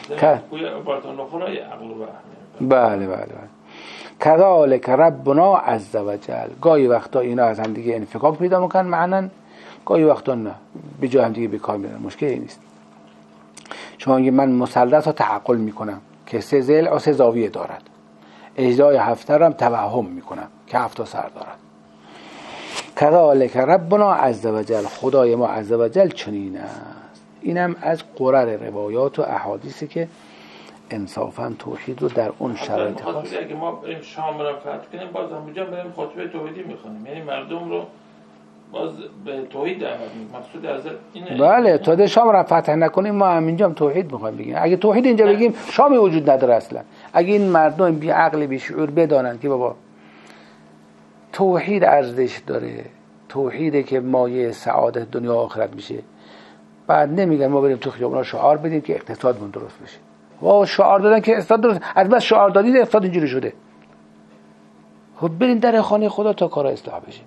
بله بله بله. کذالک ربنا عز وجل. گاهی وقتا اینا از هم دیگه انفکاک پیدا میکنن معنن، گاهی وقتا نه، به جای هم دیگه بیکار میرن، مشکلی نیست. شما میگی من مثلث رو تعقل میکنم که سه ضلع و سه زاویه دارد، اجزای هفته رو هم توهم میکنم که هفت سر دارد. کذالک ربنا عز وجل، خدای ما عز وجل چنین است. اینم از قرر روایات و احادیثی که انصافا توحید رو در اون شرایط خاص. اگه ما بریم شام رو فتح کنیم باز همونجا بریم خطبه توحیدی میخونیم، یعنی مردم رو باز به توحید دعوت میکنیم. مقصود از اینه. بله تا ده شام رو فتح نکنیم ما همینجا هم توحید میخوایم بگیم. اگه توحید اینجا نه. بگیم شامی وجود نداره اصلا. اگه این مردم بی عقل بی شعور بدانن که بابا توحید ارزش داره، توحیده که مایه سعادت دنیا و آخرت میشه، بعد نمیگن ما بریم تو خیابونا شعار بدیم که اقتصادمون درست بشه. وا شعار دادن که اقتصاد درست، از بس شعار دادید اقتصاد اینجوری شده. خب برین در خانه خدا تا کارا اصلاح بشه.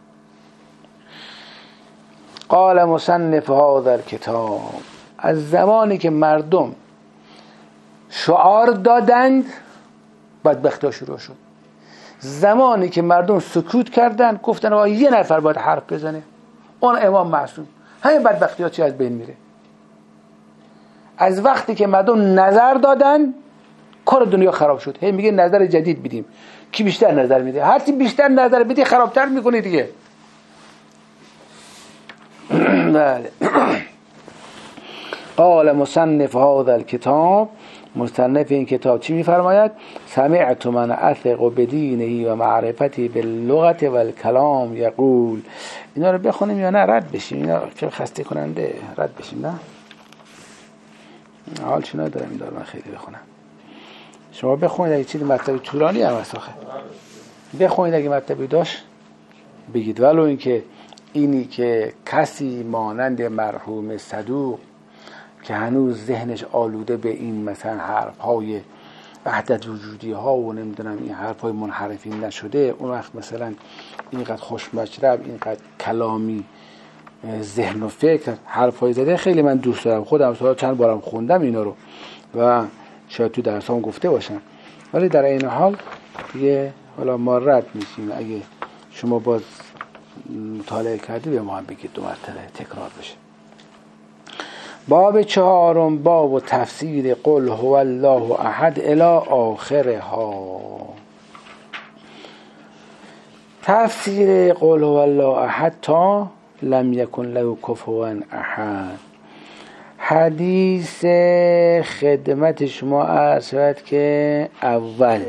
قال مصنف هذا الكتاب، از زمانی که مردم شعار دادند بدبختی شروع شد. زمانی که مردم سکوت کردند گفتن آقا یه نفر باید حرف بزنه، اون امام معصوم، همین بدبختی ها چی از بین میره. از وقتی که مردم نظر دادن کار دنیا خراب شد. هی میگه نظر جدید بدیم، کی بیشتر نظر میده، هر کی بیشتر نظر بدی خرابتر میکنه دیگه. بله. قال مصنف هذا الكتاب، مصنف این کتاب چی میفرماید؟ سمعت من اثق بدینه و معرفتی باللغت و الکلام یقول. اینا رو بخونیم یا نه رد بشیم؟ اینا که خسته کننده، رد بشیم نه؟ حال چی ندارم این دار من خیلی بخونم. شما بخونید اگه چیزی مطلبی طولانی هم هست آخه بخونید، اگه مطلبی داشت بگید. ولو اینکه اینی که کسی مانند مرحوم صدوق که هنوز ذهنش آلوده به این مثلا حرف های وحدت وجودی ها و نمیدونم این حرف های منحرفین نشده، اون وقت مثلا اینقدر خوشمشرب، اینقدر کلامی ذهن و فکر حرف های زده، خیلی من دوست دارم، خودم سال چند بارم خوندم اینا رو و شاید تو درس هم گفته باشم، ولی در این حال یه حالا ما رد میشیم. اگه شما باز مطالعه کردی به ما هم بگید دو مرتبه تکرار بشه. باب چهارم، باب و تفسیر قل هو الله احد الی آخرها. تفسیر قل هو الله احد تا لم یکن له کفوا احد. حدیث خدمت شما عرض شد که اول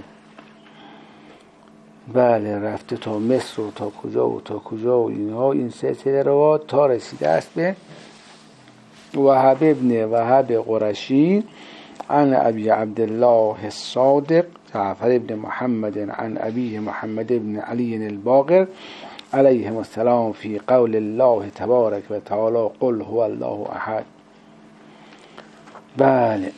بله رفته تا مصر و تا کجا و تا کجا و اینها، این سلسله روات تا رسیده است به وهب ابن وهب قرشی عن ابی عبدالله الصادق جعفر ابن محمد عن ابیه محمد ابن علی الباقر علیهم السلام فی قول الله تبارک و تعالی قل هو الله احد. بله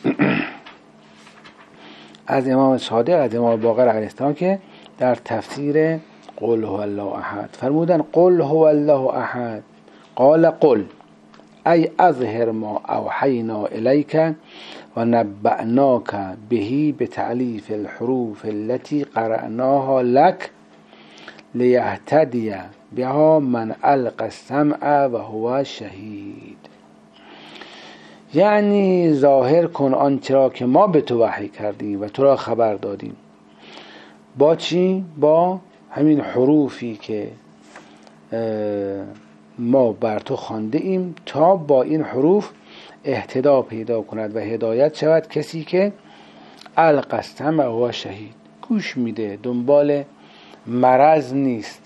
از امام صادق از امام باقر علیه السلام که در تفسیر قل هو الله احد فرمودن قل هو الله احد. قال قل ای اظهر ما اوحینا الیک و نبعناک بهی بتعلیف الحروف التي قرأناها لك لیهتدی بها من القى السمع و هو شهید. یعنی ظاهر کن آنچه را که ما به تو وحی کردیم و تو را خبر دادیم. با چی؟ با همین حروفی که ما بر تو خوانده ایم تا با این حروف اهتدا پیدا کند و هدایت شود کسی که القی السمع و هو شهید، گوش میده، دنبال مرض نیست.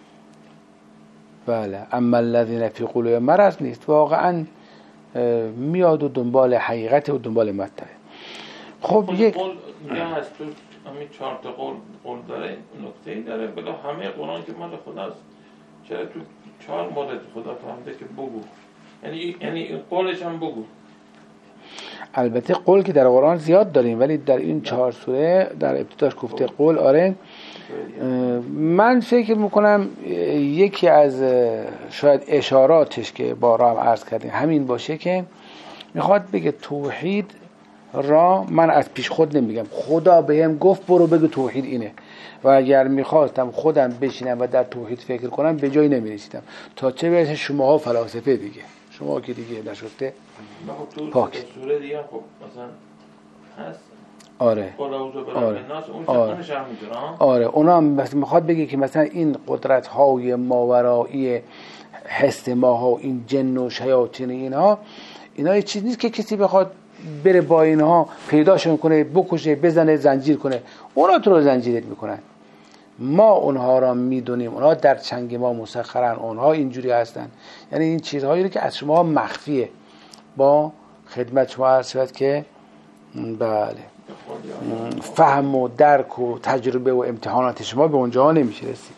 بله، اما الذین فی قلوبهم مرض نیست، واقعا میاد و دنبال حقیقت و دنبال مطلب. خب یک قول میگم از تو همین چهار تا قول قول داره، نکته‌ای داره، بلا همه قرآن که مال خداست، چرا تو چهار مورد خدا فهمیده که بگو، یعنی یعنی قولش هم بگو. البته قول که در قرآن زیاد داریم، ولی در این چهار سوره در ابتداش گفته قول. آره، من فکر میکنم یکی از شاید اشاراتش که بارها هم عرض کردیم همین باشه که میخواد بگه توحید را من از پیش خود نمیگم، خدا بهم گفت برو بگو توحید اینه، و اگر میخواستم خودم بشینم و در توحید فکر کنم به جایی نمیرسیدم، تا چه برسه شماها فلاسفه دیگه، شما که دیگه نشسته پاک. سوره دیگه خب مثلا هست. آره آره آره آره اونا هم میخواد بگه که مثلا این قدرت های ماورایی حس ماها، این جن و شیاطین اینها، اینا یه چیز نیست که کسی بخواد بره با اینها پیداشون کنه، بکشه، بزنه، زنجیر کنه. اونا تو رو زنجیرت میکنن. ما اونها را میدونیم، اونها در چنگ ما مسخرن، اونها اینجوری هستن. یعنی این چیزهایی رو که از شما مخفیه با خدمت شما عرض شد که بله فهم و درک و تجربه و امتحانات شما به اونجا نمیشه رسید.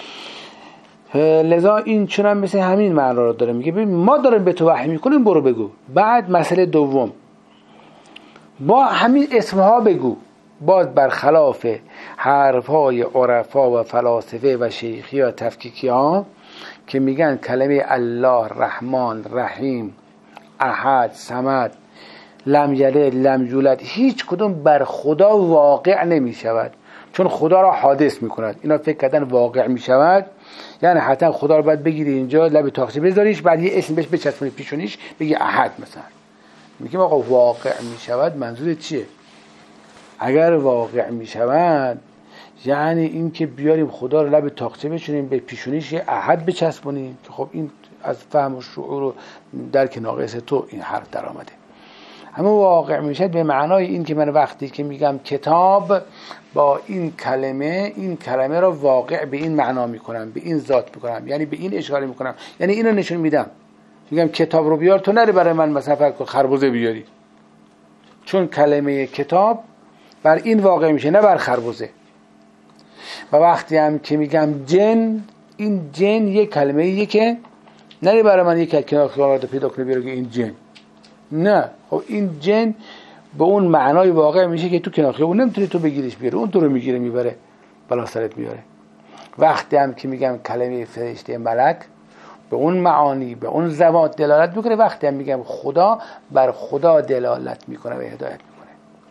لذا این چون هم مثل همین معنی رو داره میگه ببین ما داریم به تو وحی میکنیم برو بگو. بعد مسئله دوم با همین اسمها بگو، باز برخلاف حرفهای عرفا و فلاسفه و شیخی و تفکیکی ها که میگن کلمه الله، رحمان، رحیم، احد، صمد، لم یلد لم یولد هیچ کدوم بر خدا واقع نمی شود، چون خدا را حادث می کند. اینا فکر کردن واقع می شود، یعنی حتی خدا رو باید بگیری اینجا لب تاقچه بذاریش، بعد یه اسم بهش بچسبونی پیشونیش بگی احد مثلا. میگیم آقا واقع می شود منظور چیه؟ اگر واقع می شود یعنی این که بیاریم خدا رو لب تاقچه بچونیم به پیشونیش یه احد بچسبونیم، که خب این از فهم و شعور و درک ناقص تو این حرف در آمده. اما واقع میشه به معنای این که من وقتی که میگم کتاب با این کلمه، این کلمه را واقع به این معنا میکنم، به این ذات میکنم، یعنی به این اشاره میکنم، یعنی اینو نشون میدم. میگم کتاب رو بیار، تو نری برای من مثلا فکر خربوزه بیاری، چون کلمه کتاب بر این واقع میشه نه بر خربوزه. و وقتی هم که میگم جن، این جن یک کلمه یه که نری برای من یک کلمه رو پیدا کنه بیاره این جن، نه. خب این جن به اون معنای واقع میشه که تو کنار خیابون نمیتونی تو بگیریش بیاره، اون تو رو میگیره میبره بلا سرت میاره. وقتی هم که میگم کلمه فرشته ملک به اون معانی، به اون ذات دلالت میکنه. وقتی هم میگم خدا، بر خدا دلالت میکنه و هدایت میکنه.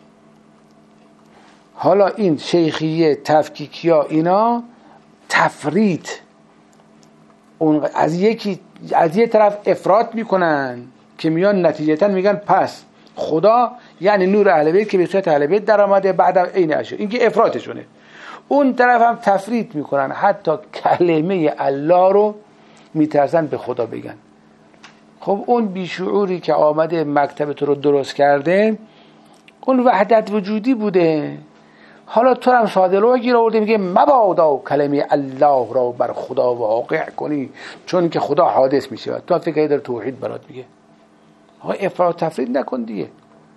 حالا این شیخیه، تفکیکیا، اینا تفرید اون از یکی از یه طرف افراط میکنن که میان نتیجتا میگن پس خدا یعنی نور اهل بیت که به صورت اهل بیت در آمده بعدم عین اشیا، این که افراطشونه. اون طرف هم تفرید میکنن، حتی کلمه الله رو میترسن به خدا بگن. خب اون بیشعوری که آمده مکتب تو رو درست کرده، اون وحدت وجودی بوده. حالا تو هم ساده رو گیر آورده میگه مبادا کلمه الله را بر خدا واقع کنی، چون که خدا حادث میشه. تو فکر داره توحید برات میگه. آقا افراط تفرید نکن دیگه.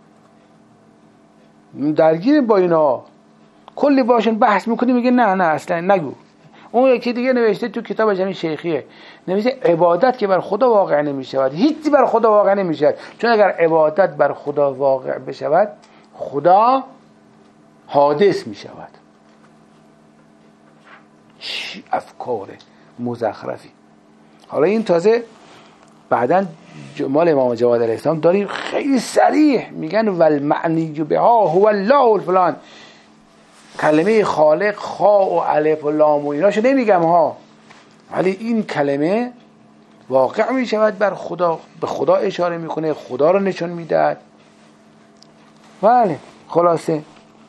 درگیر با اینا کلی باشون بحث میکنی، میگه نه نه اصلا نگو. اون یکی دیگه نوشته تو کتابش همین شیخیه، نوشته عبادت که بر خدا واقع نمیشود، هیچی بر خدا واقع نمیشود، چون اگر عبادت بر خدا واقع بشود خدا حادث میشود. چی افکار مزخرفی. حالا این تازه بعداً مال امام جواد علیه السلام داریم خیلی صریح میگن والمعنی بها هو الله الفلان. کلمه خالق خا و الف و لام و ایناشو نمیگم ها، ولی این کلمه واقع میشود بر خدا، به خدا اشاره میکنه، خدا رو نشون میدهد. بله خلاصه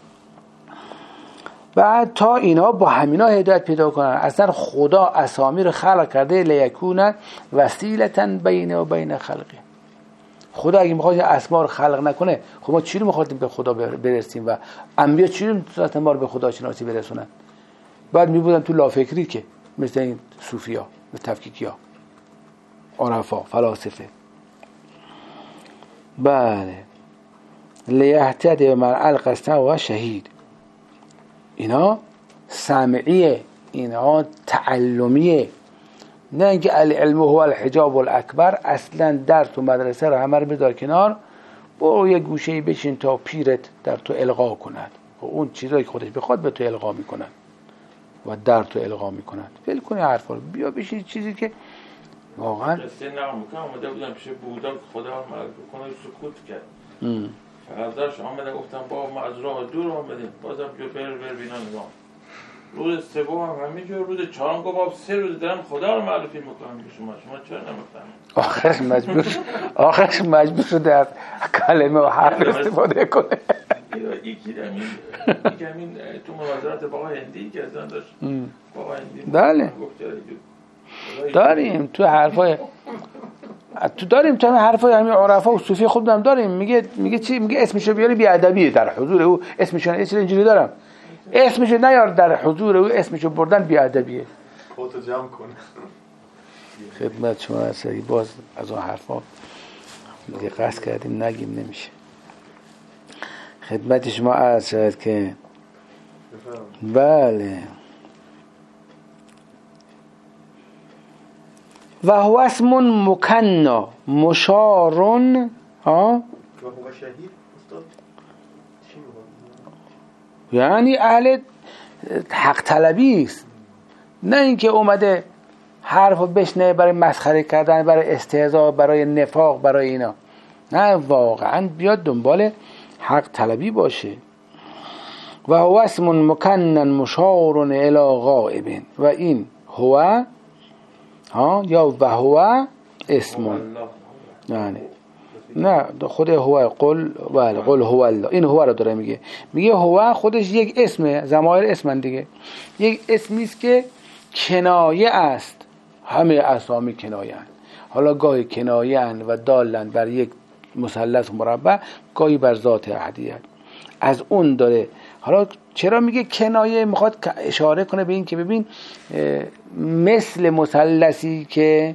بعد تا اینا با همینا هدایت پیدا کنن. اصلا خدا اسامی رو خلق کرده لیکونه وسیلتا بین و بین خلقه. خدا اگه میخواد اسما رو خلق نکنه، خب ما چی رو میخوایم به خدا برسیم و انبیا چی رو میتونن ما رو به خدا شناسی برسونن؟ بعد میبودن تو لافکری که مثل این صوفیا، مثل تفکیکیا، عرفا، فلاسفه. بله لیهتدی من القسته و شهید. اینا سمعیه، اینا تعلمیه، نه اینکه العلم هو الحجاب الاکبر. اصلا در تو مدرسه رو همه رو بذار کنار، برو یه گوشه‌ای بشین تا پیرت در تو القا کند و اون چیزایی که خودش بخواد به تو القا میکنن و در تو القا میکنن. ول کنی حرفا رو، بیا بشین چیزی که واقعا قصه نمیکنم. اومده بودم پیش بودا که خدا رو معرفی کنه، سکوت کرد. فقط داشت آمده گفتم با ما از راه دور آمدیم، بازم جو بر بر بینا نگاه. روز سوم هم همینجور، روز چهارم گفت سه روز دارم خدا رو معرفی میکنم به شما، شما چرا نمیفهمید؟ آخرش مجبور آخرش مجبور شده از کلمه و حرف استفاده کنه. یکی همین یکی همین تو مناظرات با آقای هندی که ازن داشت با آقای هندی بله داریم تو حرفای تو داریم تو حرفای همین عرفا و صوفی خود هم داریم. میگه میگه چی؟ میگه اسمشو بیاری بی ادبیه در حضور او. اسمشو اینجوری دارم، اسمشو نیار در حضور او، اسمشو بردن بی ادبیه. خودتو جمع کن. خدمت شما هستی. باز از اون حرفا دیگه قصد کردیم نگیم نمیشه. خدمت شما عرض شد که بله و هو اسم مکنا مشارون ها و هو شهید استاد چی میگه؟ یعنی اهل حق طلبی است، نه اینکه اومده حرفو بشنه برای مسخره کردن، برای استهزاء، برای نفاق، برای اینا. نه واقعا بیاد دنبال حق طلبی باشه. و هو اسم مکنن مشار الی غائب. و این هو ها یا و هو اسم یعنی نه خود هو قل بله قل هو الله. این هو رو داره میگه میگه هو خودش یک اسمه، ضمایر اسمن دیگه، یک اسمی است که کنایه است. همه اسامی کنایه هستند. حالا گاهی کنایه هستند و دالن بر یک مثلث مربع، گاهی بر ذات احدیت. از اون داره. حالا چرا میگه کنایه؟ میخواد اشاره کنه به این که ببین مثل مثلثی که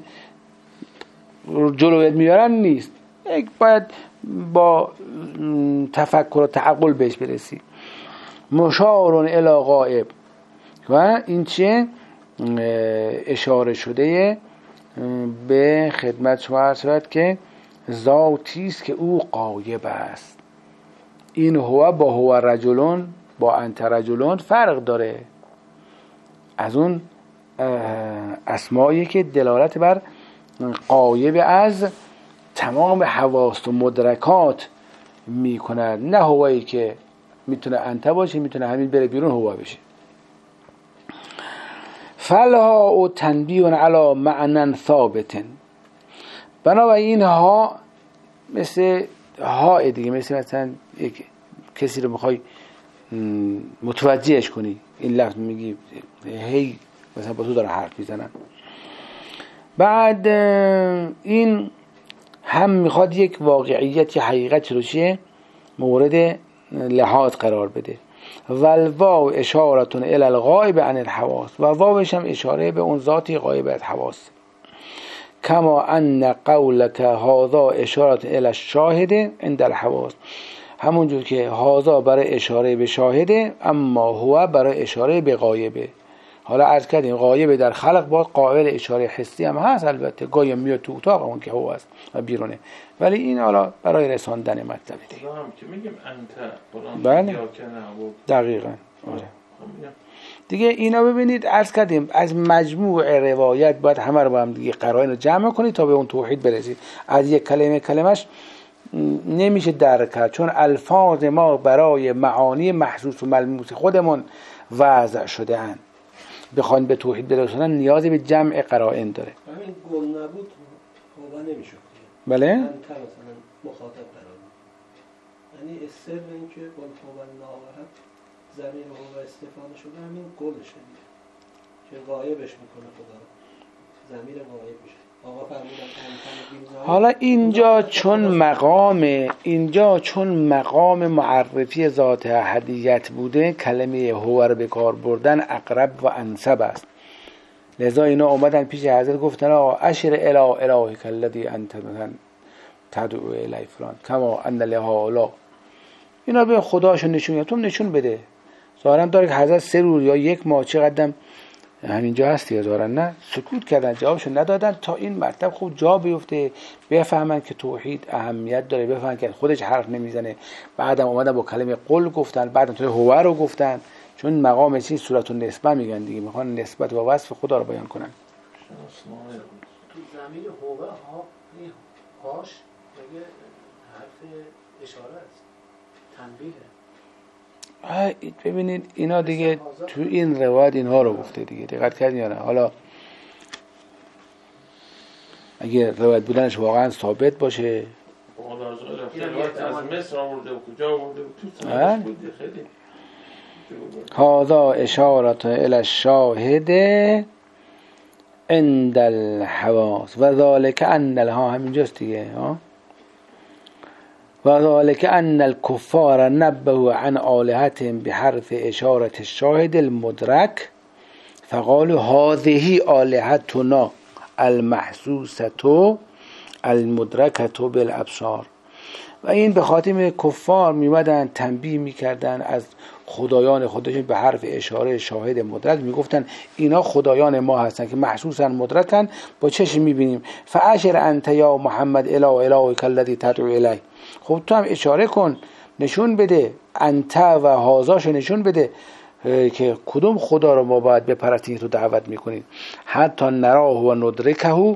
جلویت میارن نیست، یک باید با تفکر و تعقل بهش برسی. مشارون الی غائب و این چه اشاره شده به خدمت شما عرض شود که ذاتی است که او غایب است. این هو با هو رجلون با انت رجلون فرق داره. از اون اسمایی که دلالت بر غایب از تمام حواس و مدرکات می کند، نه هوایی که میتونه انت باشه، میتونه همین بره بیرون هوا بشه. فلها او تنبیه علی معنی ثابت. بنابراین ها مثل ها دیگه، مثل مثلا یک کسی رو میخوای متوجهش کنی، این لفظ میگی هی مثلا با تو داره حرف میزنن. بعد این هم میخواد یک واقعیت یا حقیقت رو چیه مورد لحاظ قرار بده. والواو اشارتون الی الغائب عن الحواس. و واوش هم اشاره به اون ذاتی غایب از حواس. کما ان قولک هذا اشارت الی الشاهد عند الحواس. همونجور که هذا برای اشاره به شاهده، اما هو برای اشاره به غایبه. حالا عرض کردیم غایب در خلق با قابل اشاره حسی هم هست، البته گاهی میاد تو اتاق اون که هو است و بیرونه، ولی این حالا برای رساندن مطلب دیگه. هم که میگیم انت بله دقیقاً. آره. دیگه اینا ببینید عرض کردیم از مجموع روایت باید همه رو با هم دیگه قرائن رو جمع کنید تا به اون توحید برسید. از یک کلمه کلمش نمیشه درک کرد، چون الفاظ ما برای معانی محسوس و ملموس خودمون وضع شده اند. بخواید به توحید برسونن نیازی به جمع قرائن داره. همین گل نبود هوا نمیشد. بله؟ من مثلا مخاطب قرار بود. یعنی سر این که گل هوا ناورد زمین هوا استفاده شده همین گلشه دیگه. که غایبش میکنه خدا رو. زمین غایب میشه. آقا فرمودن حالا اینجا چون مقام اینجا چون مقام معرفی ذات احدیت بوده، کلمه هو رو به کار بردن اقرب و انسب است. لذا اینا اومدن پیش حضرت گفتن آقا اشر الی الهک الذی انت مثلا تدعو الی فلان کما ان لهؤلاء، اینا به خداشو نشون میدن، تو نشون بده. ظاهرا داره که حضرت سه روز یا یک ماه چقدر همینجا هستی ظاهرا نه سکوت کردن، جوابشو ندادن تا این مطلب خوب جا بیفته، بفهمن که توحید اهمیت داره، بفهمن که خودش حرف نمیزنه. بعدم اومدن با کلمه قل گفتن، بعدم تو هو رو گفتن، چون مقام چین صورت النسبه میگن دیگه، میخوان نسبت و وصف خدا رو بیان کنن. تو زمین هو ها هاش مگه حرف اشاره است، تنبیه. ببینید اینا دیگه تو این روایت اینها رو گفته دیگه، دقت کردین یا نه؟ حالا اگه روایت بودنش واقعا ثابت باشه از مصر آورده و کجا آورده و تو سنش بوده خیلی هذا اشارت الی الشاهد عند الحواس و ذلك ان الها همینجاست دیگه ها و ذلك ان الكفار نبهوا عن آلهتهم بحرف اشارة الشاهد المدرك فقالوا هذه آلهتنا المحسوسة المدركة بالابصار. و این به خاطر کفار میمدن تنبیه میکردن از خدایان خودشون به حرف اشاره شاهد مدرک، میگفتن اینا خدایان ما هستن که محسوسن مدرکن، با چشم میبینیم. فاشر انت یا محمد اله الهک الذی تدعو الیه، خب تو هم اشاره کن، نشون بده، انت و هازاش نشون بده که کدوم خدا رو ما باید بپرستیم تو دعوت میکنید. حتی نراه و ندرکه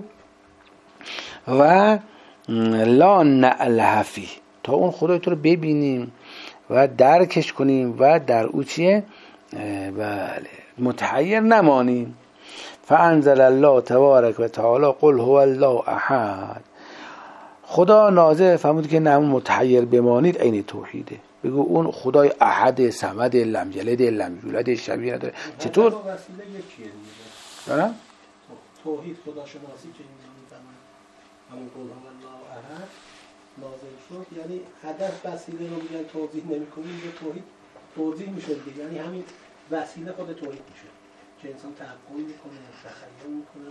و لا نعلها فیه، تا اون خدای تو رو ببینیم و درکش کنیم و در او چیه بله متحیر نمانیم. فانزل الله تبارک و تعالی قل هو الله احد، خدا نازل فرمود که نه متحیر بمانید عین توحیده. بگو اون خدای احد صمد لم یلد لم یولد شبیه نداره. چطور وسیله یکیه دارم توحید خداشناسی که میفهمن همون قول هو الله احد نازل شد، یعنی هدف وسیله رو میگن توضیح نمی‌کنیم، به توحید توضیح میشه دیگه، یعنی همین وسیله خود توحید میشه که انسان تعقل میکنه، تخیل میکنه.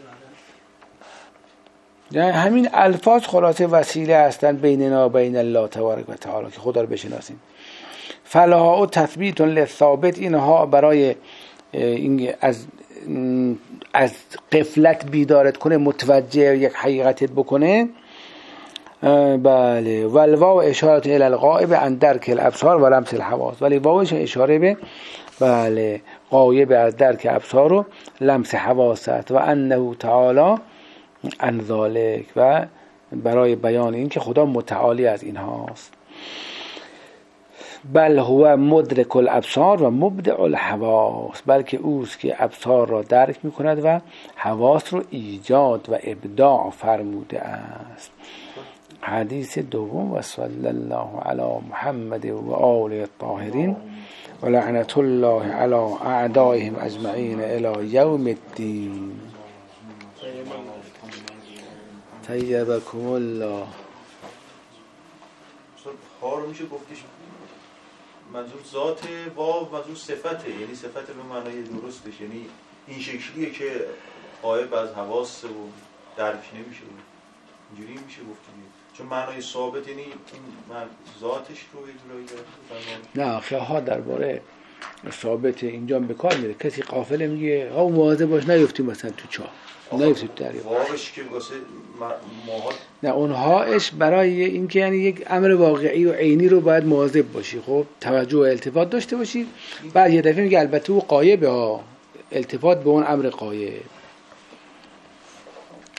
یعنی همین الفاظ خلاصه وسیله هستن بیننا و بین الله تبارک و تعالی که خدا رو بشناسیم. فلاها و تثبیت للثابت، اینها برای این از از غفلت بیدارت کنه، متوجه یک حقیقتت بکنه. بله والواو اشاره الی الغائب عن درک الابصار و لمس الحواس، ولی واوش اشاره به بله غایب از درک ابصار و لمس حواست و انه تعالی عن ذلک، و برای بیان این که خدا متعالی از این هاست. بل هو مدرک الابصار و مبدع الحواس، بلکه اوست که ابصار را درک می کند و حواس رو ایجاد و ابداع فرموده است. حدیث دوم و صلی الله علی محمد و آله الطاهرین و لعنت الله علی اعدائهم اجمعین الی یوم الدین. طیبکم الله. ها رو میشه گفتش منظور ذات واو منظور صفته، یعنی صفت به معنای درستش، یعنی این شکلیه که غایب از حواس و درک نمیشه، اینجوری میشه گفت دیگه، چون معنای ثابت یعنی این ذاتش رو یه جورایی نه. آخه ها درباره ثابته اینجا به کار میره. کسی قافله میگه آقا مواظب باش نیفتی مثلا تو چاه، نیفتی تو دریا. واقعش که واسه ماها نه اونهاش برای اینکه یعنی یک امر واقعی و عینی رو باید مواظب باشی، خب توجه و التفات داشته باشی. بعد یه دفعه میگه البته او غایبه ها، التفات به اون امر غایب.